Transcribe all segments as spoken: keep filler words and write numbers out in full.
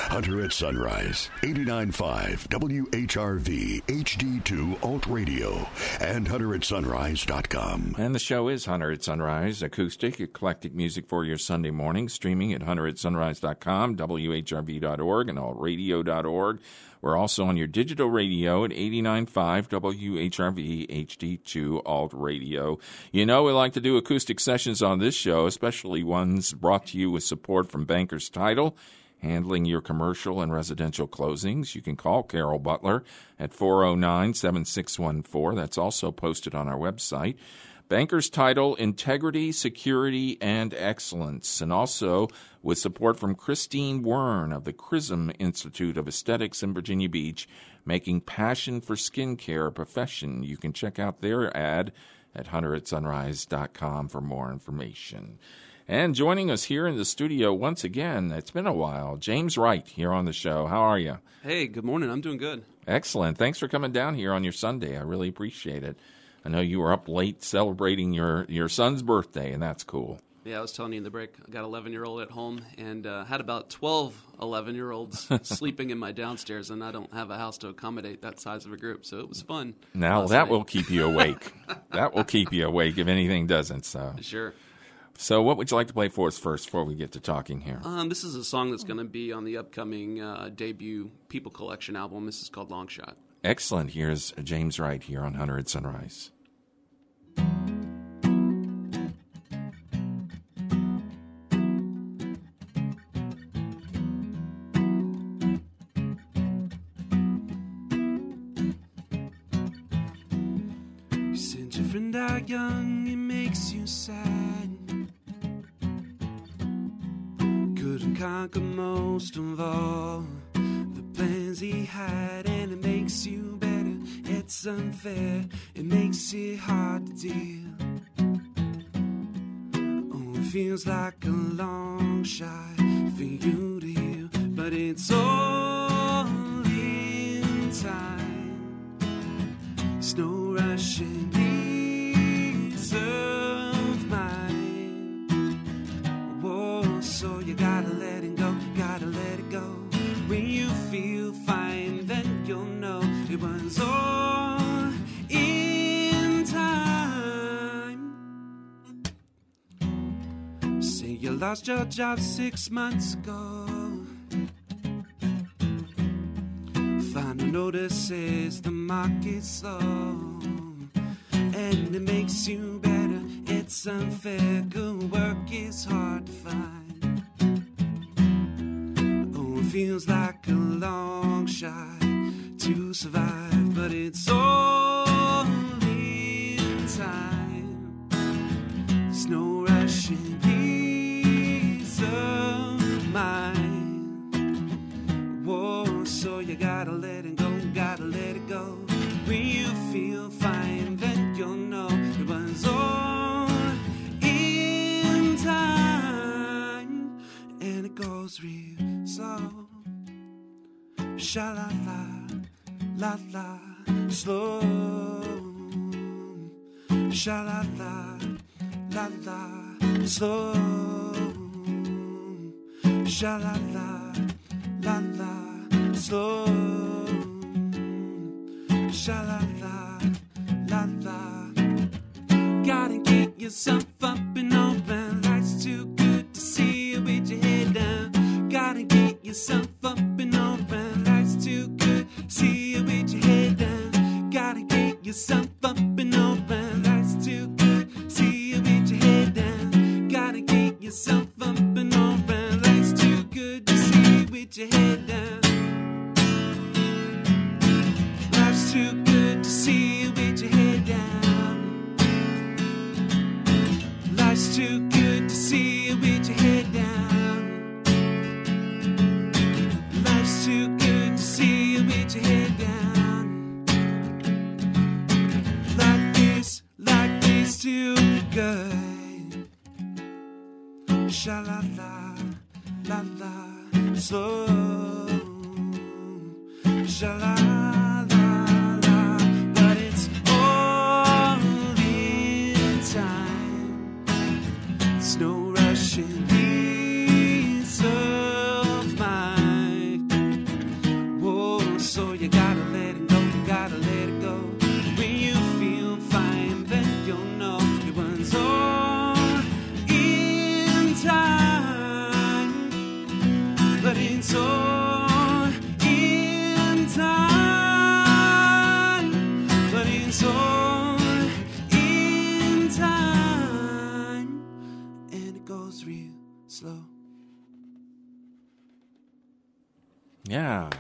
Hunter at Sunrise, eighty-nine point five W H R V H D two Alt Radio, and hunter at sunrise dot com. And the show is Hunter at Sunrise, acoustic, eclectic music for your Sunday morning, streaming at hunter at sunrise dot com, W H R V dot org, and alt radio dot org. We're also on your digital radio at eighty-nine point five W H R V H D two Alt Radio. You know, we like to do acoustic sessions on this show, especially ones brought to you with support from Bankers Title, handling your commercial and residential closings. You can call Carol Butler at four oh nine, seven six one four. That's also posted on our website. Bankers Title, Integrity, Security, and Excellence. And also with support from Christine Wern of the Chrism Institute of Aesthetics in Virginia Beach, making passion for skincare a profession. You can check out their ad at hunter at sunrise dot com for more information. And joining us here in the studio once again, it's been a while, James Wright here on the show. How are you? Hey, good morning. I'm doing good. Excellent. Thanks for coming down here on your Sunday. I really appreciate it. I know you were up late celebrating your, your son's birthday, and that's cool. Yeah, I was telling you in the break, I got an eleven-year-old at home and uh, had about twelve eleven-year-olds sleeping in my downstairs, and I don't have a house to accommodate that size of a group, so it was fun. Now, that night will keep you awake. That will keep you awake if anything doesn't. So Sure. So what would you like to play for us first before we get to talking here? Um, this is a song that's going to be on the upcoming uh, debut People Collection album. This is called Long Shot. Excellent. Here's James Wright here on Hunter at Sunrise. You sent your friend out young, it makes you sad. Couldn't conquer most of all the plans he had, and it makes you better. It's unfair, it makes it hard to deal. Oh, it feels like a long shot for you to heal, but it's all in time. It's no rush and peace of mind. Whoa, so you gotta let it go, gotta let it go. When you feel fine, then you'll know it was all in time. Say you lost your job six months ago. Final notice says the market's slow, and it makes you better. It's unfair, good work is hard to find. Oh, it feels like a long shot to survive, but it's all in time. There's no rush in peace of mind. Whoa, so you gotta let it go, gotta let it go. When you feel fine, then you'll know it was all in time. And it goes real slow. Sha-la-la, la-la, slow. Sha-la-la, la-la, slow. Sha-la-la, la-la, slow. Sha-la-la, la-la. Gotta get yourself up and open. Life's too good to see you with your head down. Gotta get yourself up and open. Life's too good to see you with your head down. Gotta get yourself up and open. Life's too good to see you with your head down. Gotta get yourself up and open. Life's too good to see you with your head down. Life's too good to see you with your head down. Life's too good to see you with your head down. Life's too good to see you with your head down. Life is, life is too good. Sha-la-la, la-la, slow. Sha-la-la-la, but it's all in time. There's no rush in peace of mind. real slow. Yeah.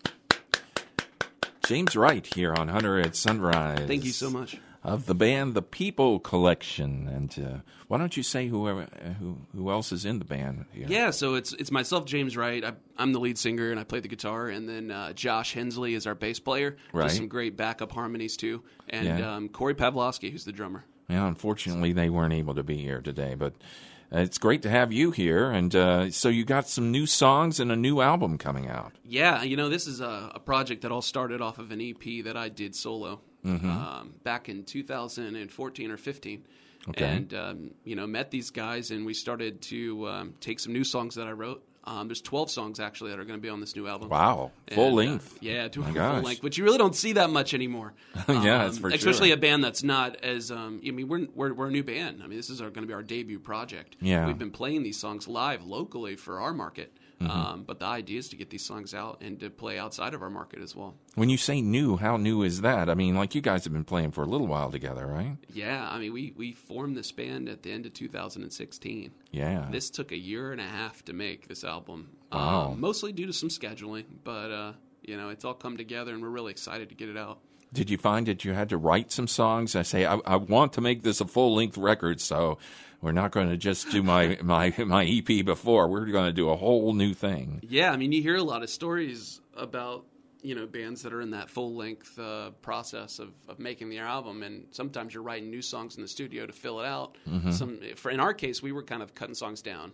James Wright here on Hunter at Sunrise. Thank you so much. Of the band The People Collection. And uh, why don't you say whoever, uh, who who else is in the band here? Yeah, so it's it's myself, James Wright. I, I'm the lead singer, and I play the guitar. And then uh, Josh Hensley is our bass player. Right. Does some great backup harmonies, too. And Yeah. um, Corey Pavlovsky, who's the drummer. Yeah, unfortunately, they weren't able to be here today, but uh, it's great to have you here. And uh, so you got some new songs and a new album coming out. Yeah, you know, this is a, a project that all started off of an E P that I did solo Mm-hmm. um, back in two thousand fourteen or fifteen. Okay. And, um, you know, met these guys, and we started to um, take some new songs that I wrote. Um, there's twelve songs, actually, that are going to be on this new album. Wow, full And, uh, length. yeah, doing My a gosh. full length, which you really don't see that much anymore. Yeah, Um, that's for sure. Especially a band that's not as, um, I mean, we're, we're, we're a new band. I mean, this is going to be our debut project. Yeah. We've been playing these songs live locally for our market. Mm-hmm. Um, but the idea is to get these songs out and to play outside of our market as well. When you say new, how new is that? I mean, like you guys have been playing for a little while together, right? Yeah, I mean, we, we formed this band at the end of two thousand sixteen. Yeah. This took a year and a half to make this album. Wow. Um, mostly due to some scheduling, but, uh, you know, it's all come together, and we're really excited to get it out. Did you find that you had to write some songs? I say, I, I want to make this a full-length record, so we're not going to just do my, my, my E P before. We're going to do a whole new thing. Yeah, I mean, you hear a lot of stories about, you know, bands that are in that full-length uh, process of, of making their album, and sometimes you're writing new songs in the studio to fill it out. Mm-hmm. Some, for, in our case, we were kind of cutting songs down.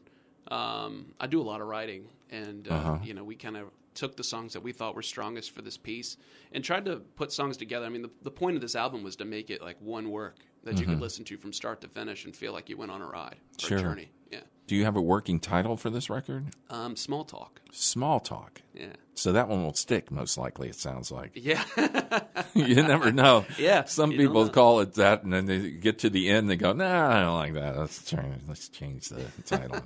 Um, I do a lot of writing, and, uh, Uh-huh. you know, we kind of took the songs that we thought were strongest for this piece and tried to put songs together. I mean, the, the point of this album was to make it like one work that you could listen to from start to finish and feel like you went on a ride or Mm-hmm. Sure. a journey. Yeah. Do you have a working title for this record? Um, Small Talk. Small Talk. Yeah. So that one will stick, most likely, it sounds like. Yeah. You never know. Yeah, Some you don't people know. call it that, and then they get to the end, they go, nah, I don't like that. Let's, turn, let's change the title.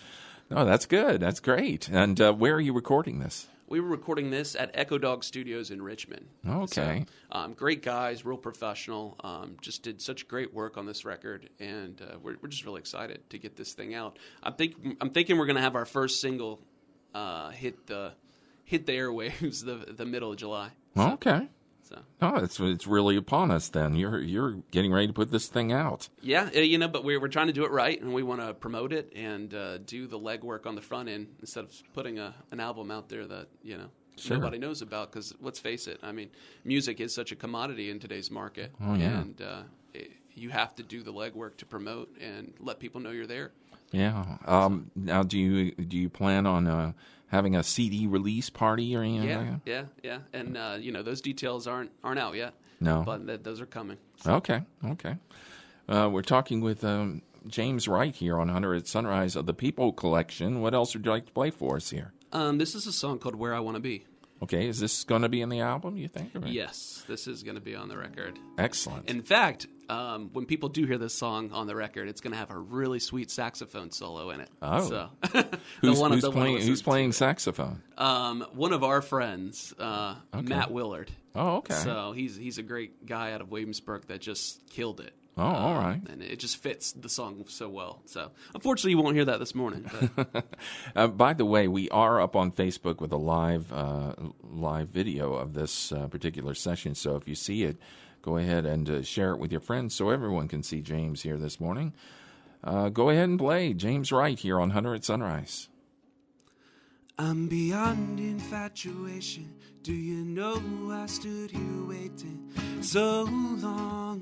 No, that's good. That's great. And uh, where are you recording this? We were recording this at Echo Dog Studios in Richmond. Okay. So, um, great guys, real professional. Um, just did such great work on this record, and uh, we're, we're just really excited to get this thing out. I'm think I'm thinking we're going to have our first single uh, hit the hit the airwaves the the middle of July. So, Okay. so Oh, it's it's really upon us then. You're you're getting ready to put this thing out. yeah, uh, you know, but we're we're trying to do it right, and we want to promote it and uh, do the legwork on the front end instead of putting a an album out there that you know. Sure. Nobody knows about, because let's face it, I mean, music is such a commodity in today's market, Oh, yeah. and uh, it, you have to do the legwork to promote and let people know you're there. Yeah. Um, now, do you do you plan on uh, having a C D release party or anything Yeah, like that? yeah, yeah, and uh, you know those details aren't aren't out yet. No. but th- those are coming. Okay, okay. Uh, we're talking with um, James Wright here on Hunter at Sunrise of the People Collection. What else would you like to play for us here? Um, this is a song called "Where I Want to Be." Okay, is this going to be in the album, you think? Or- Yes, this is going to be on the record. Excellent. In fact, um, when people do hear this song on the record, it's going to have a really sweet saxophone solo in it. Oh. So, who's they'll wanna- who's they'll wanna playing, listen who's to playing it. saxophone? Um, one of our friends, uh, Matt Willard. Oh, okay. So he's he's a great guy out of Williamsburg that just killed it. Oh, all Um, right. And it just fits the song so well. So unfortunately, you won't hear that this morning. But Uh, by the way, we are up on Facebook with a live uh, live video of this uh, particular session. So if you see it, go ahead and uh, share it with your friends so everyone can see James here this morning. Uh, go ahead and play James Wright here on Hunter at Sunrise. I'm beyond infatuation. Do you know I stood here waiting so long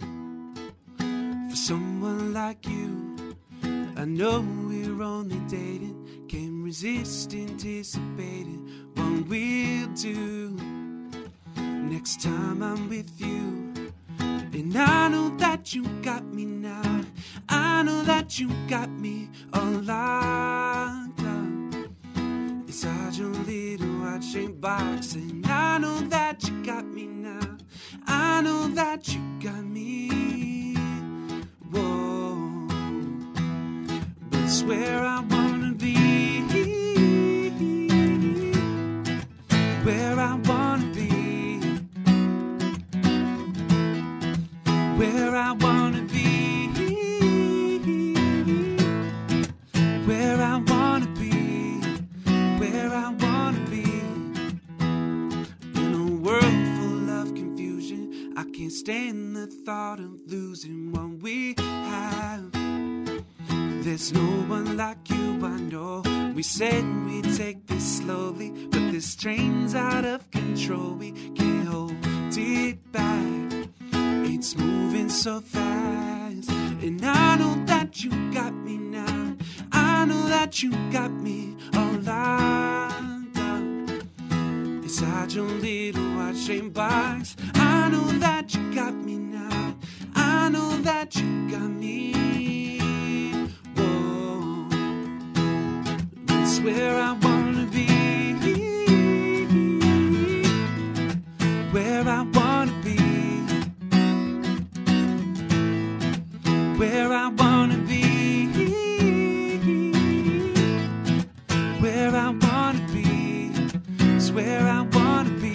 for someone like you? I know we're only dating, can't resist anticipating what we'll do next time I'm with you. And I know that you got me now, I know that you got me all locked up inside your little heart-shaped box. And I know that you got me now, I know that you got me. Whoa, but it's where I wanna be, where I wanna be, where I wanna be, where stand the thought of losing what we have. There's no one like you, I know. We said we'd take this slowly, but this train's out of control. We can't hold it back. It's moving so fast. And I know that you got me now. I know that you got me all locked up inside your little heart-shaped box. I know that you got me now. I know that you got me. Whoa, it's where I wanna be. Where I wanna be. Where I wanna be. Where I wanna be. It's where I wanna be.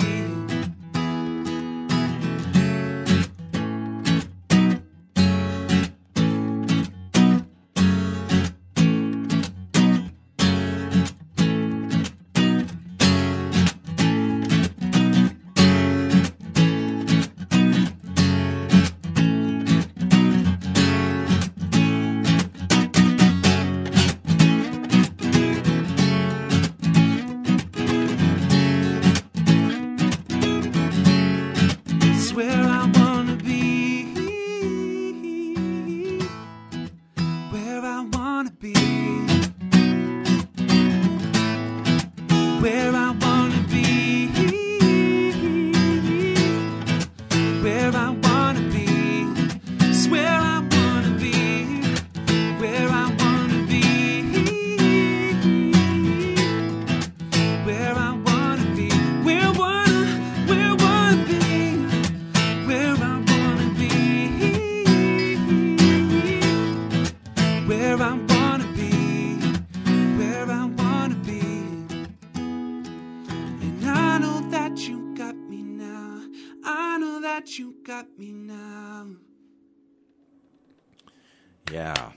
Yeah.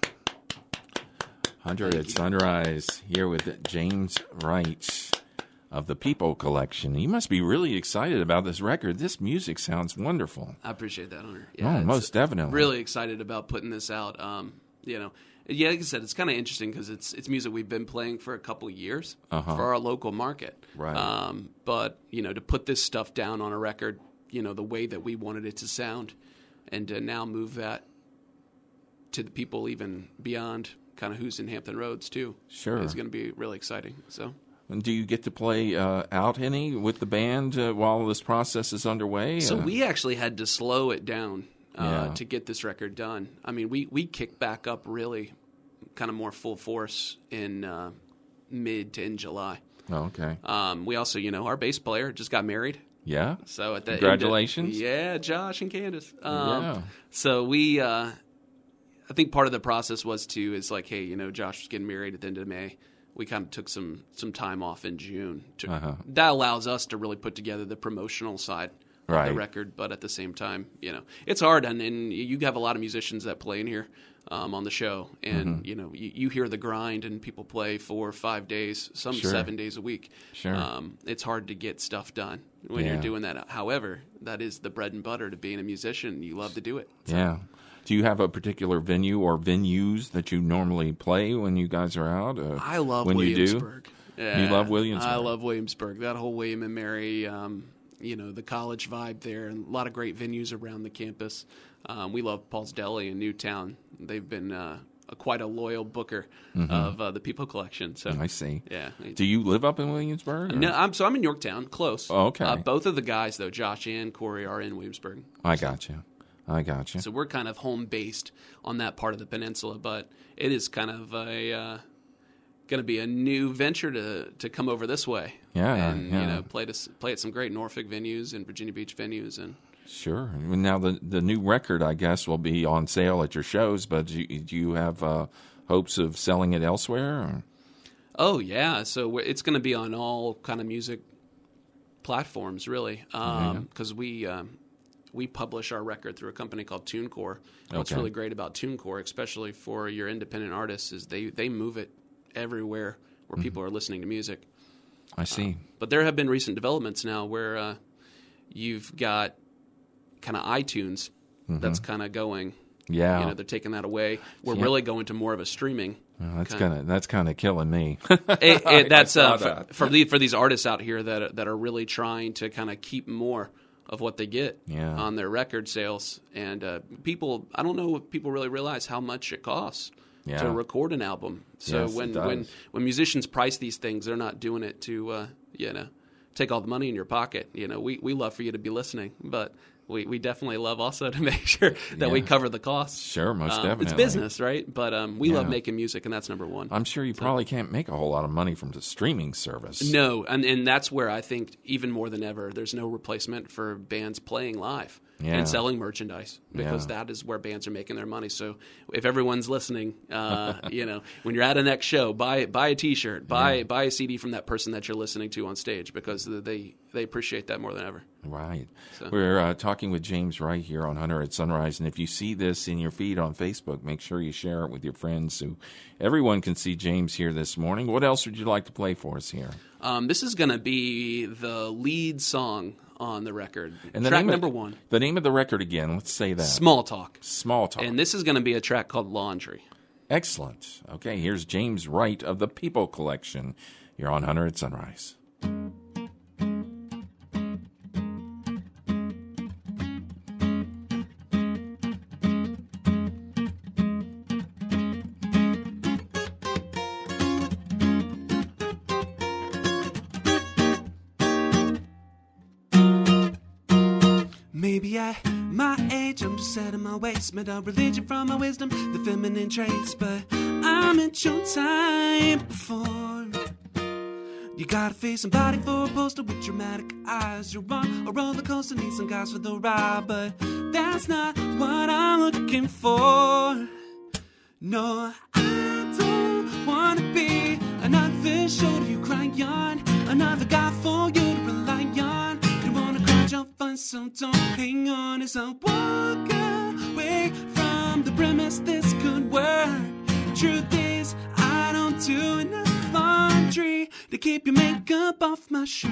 Hunter at Sunrise here with James Wright of the People Collection. You must be really excited about this record. This music sounds wonderful. I appreciate that, Hunter. Yeah, oh, most definitely. Really excited about putting this out. Um, you know, yeah, like I said, it's kind of interesting because it's it's music we've been playing for a couple of years uh-huh. for our local market. Right. Um, but, you know, to put this stuff down on a record, you know, the way that we wanted it to sound, and to now move that to the people even beyond kind of who's in Hampton Roads too. Sure. Is going to be really exciting. So, and do you get to play uh, out any with the band uh, while this process is underway? So uh, we actually had to slow it down uh, yeah. to get this record done. I mean, we, we kicked back up really kind of more full force in uh, mid to in July. Oh, okay. Um, we also, you know, our bass player just got married. Yeah. So at the Congratulations. End of, yeah, Josh and Candace. Um, yeah. So we, uh, I think part of the process was too is like, hey, you know, Josh was getting married at the end of May. We kind of took some some time off in June. To, uh-huh. That allows us to really put together the promotional side right. of the record. But at the same time, you know, it's hard, and, and you have a lot of musicians that play in here um, on the show, and mm-hmm. you know, you, you hear the grind, and people play four or five days, some sure. seven days a week. Sure. Um, it's hard to get stuff done when yeah. you're doing that. However, that is the bread and butter to being a musician. You love to do it. So. Yeah. Do you have a particular venue or venues that you normally play when you guys are out? Uh, I love when Williamsburg. You, do? Yeah, you love Williamsburg? I love Williamsburg. That whole William and Mary, um, you know, the college vibe there, and a lot of great venues around the campus. Um, we love Paul's Deli in Newtown. They've been uh, a, quite a loyal booker mm-hmm. of uh, the People Collection. So I see. Yeah. Do you live up in Williamsburg? Or? No, I'm so I'm in Yorktown, close. Oh, okay. Uh, both of the guys though, Josh and Corey, are in Williamsburg. I got you. I got you. So we're kind of home based on that part of the peninsula, but it is kind of a uh, going to be a new venture to to come over this way. Yeah, and yeah. you know play to play at some great Norfolk venues and Virginia Beach venues, and sure. And now the the new record, I guess, will be on sale at your shows. But do you, do you have uh, hopes of selling it elsewhere? Or? Oh yeah, so we're, it's going to be on all kind of music platforms, really, because um, yeah. we. Um, We publish our record through a company called TuneCore. Okay. What's really great about TuneCore, especially for your independent artists, is they, they move it everywhere where mm-hmm. people are listening to music. I see. Uh, but there have been recent developments now where uh, you've got kind of iTunes mm-hmm. that's kind of going. Yeah, you know, they're taking that away. We're yeah. really going to more of a streaming. Well, that's kind of that's kind of killing me. it, it, that's uh, that. for, for, the, for these artists out here that that are really trying to kind of keep more of what they get yeah. on their record sales. And uh, people, I don't know if people really realize how much it costs yeah. to record an album. So yes, when when when musicians price these things, they're not doing it to uh, you know take all the money in your pocket. You know, we we love for you to be listening, but We we definitely love also to make sure that yeah. we cover the costs. Sure, most um, definitely. It's business, right? But um, we yeah. love making music, and that's number one. I'm sure you so, probably can't make a whole lot of money from the streaming service. No, and, and that's where I think even more than ever, there's no replacement for bands playing live yeah. and selling merchandise because yeah. that is where bands are making their money. So if everyone's listening, uh, you know, when you're at a next show, buy buy a T-shirt, buy yeah. buy a C D from that person that you're listening to on stage because they they appreciate that more than ever. Right. So. We're uh, talking with James Wright here on Hunter at Sunrise, and if you see this in your feed on Facebook, make sure you share it with your friends so everyone can see James here this morning. What else would you like to play for us here? Um, this is going to be the lead song on the record, and the track name number of, one. The name of the record again, let's say that. Small Talk. Small Talk. And this is going to be a track called Laundry. Excellent. Okay, here's James Wright of the People Collection. You're on Hunter at Sunrise. Maybe at my age, I'm just set in my ways, made a religion from my wisdom, the feminine traits, but I'm at your time before. You gotta face somebody for a poster with dramatic eyes. You're on a roller coaster, need some guys for the ride, but that's not what I'm looking for. No, I don't wanna be another shoulder you cry on, another guy for you to rely on. You wanna cry, jump fun, so don't hang on as I walk away from the premise this could work. Truth is, I don't do enough laundry to keep your makeup off my shirt.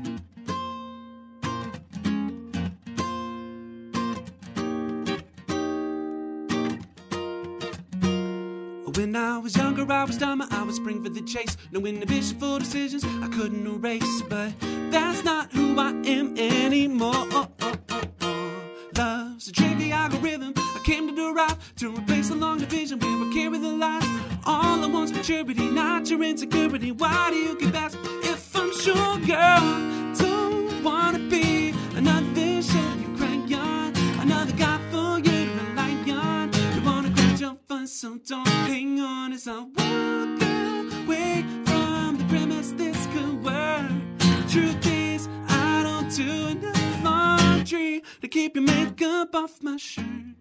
When I was younger, I was dumber, I was spring for the chase, no inhibition for decisions I couldn't erase, but that's not who I am anymore. Oh, oh, oh, oh. Love's a tricky algorithm I came to derive to replace the long division where I carry the lies. All I want's maturity, not your insecurity. Why do you keep asking if I'm sure, girl? Don't wanna be another show you cry on, another guy for you to rely on. You wanna cry, jump fun, so don't hang on as I walk away from the premise this could work. Truth is, I don't do enough laundry to keep your makeup off my shirt.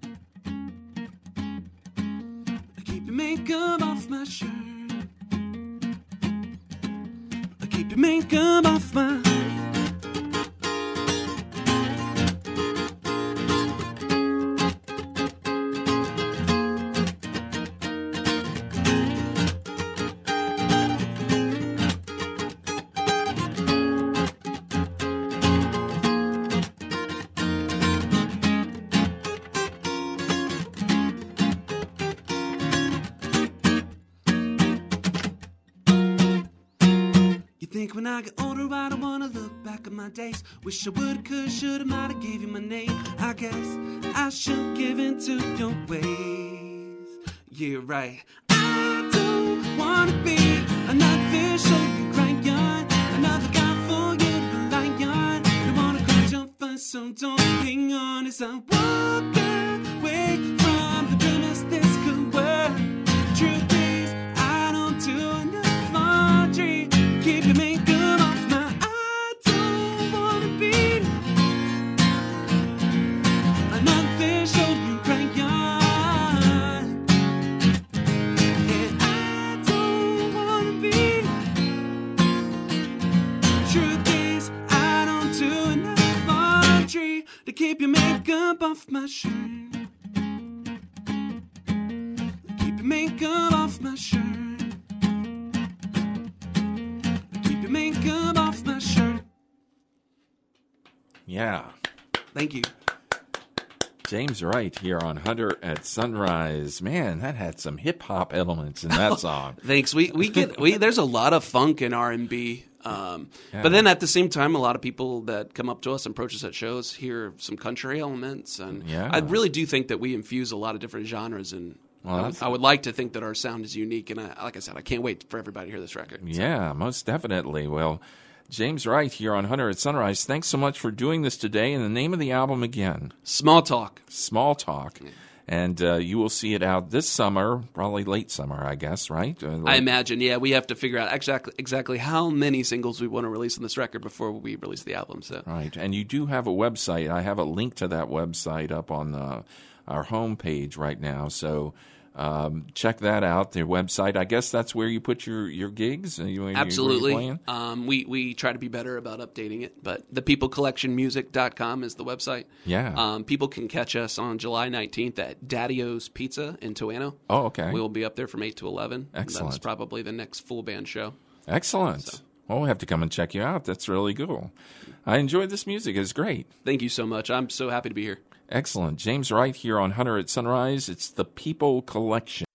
I keep your makeup off my shirt. I keep your makeup off my. When I get older, I don't wanna look back at my days. Wish I would, could, shoulda, mighta gave you my name. I guess I should give in to your ways. Yeah, right. I don't wanna be another show you cry on, another guy for you to rely on. You wanna cry, jump fun, so don't hang on as I walk away from the premise this could work. Truth is, I don't do enough laundry. Keep your makeup. Keep your makeup off my shirt. Keep your makeup off my shirt. Keep your makeup off my shirt. Yeah. Thank you. James Wright here on Hunter at Sunrise. Man, that had some hip hop elements in that song. Thanks. We we get we there's a lot of funk in R and B. Um, Yeah. But then at the same time, a lot of people that come up to us and approach us at shows hear some country elements, and Yeah. I really do think that we infuse a lot of different genres. And Well, I, would, that's- I would like to think that our sound is unique. And I, like I said, I can't wait for everybody to hear this record. Yeah, most definitely. Well, James Wright here on Hunter at Sunrise. Thanks so much for doing this today. And the name of the album again, Small Talk. Small Talk. And uh, you will see it out this summer, probably late summer, I guess, right? Uh, I like- imagine, yeah, we have to figure out exactly exactly how many singles we want to release on this record before we release the album. So Right. And you do have a website. I have a link to that website up on the, our homepage right now. So um, check that out, their website. I guess that's where you put your, your gigs? You, where you- where you're absolutely, playing? um, we we try to be better about updating it. But the people collection music dot com is the website. Yeah. Um, people can catch us on July nineteenth at Daddy-O's Pizza in Toano. Oh, okay. We will be up there from eight to eleven. Excellent. That's probably the next full band show. Excellent. Well, we'll have to come and check you out. That's really cool. I enjoyed this music. It's great. Thank you so much. I'm so happy to be here. Excellent. James Wright here on Hunter at Sunrise. It's the People Collection.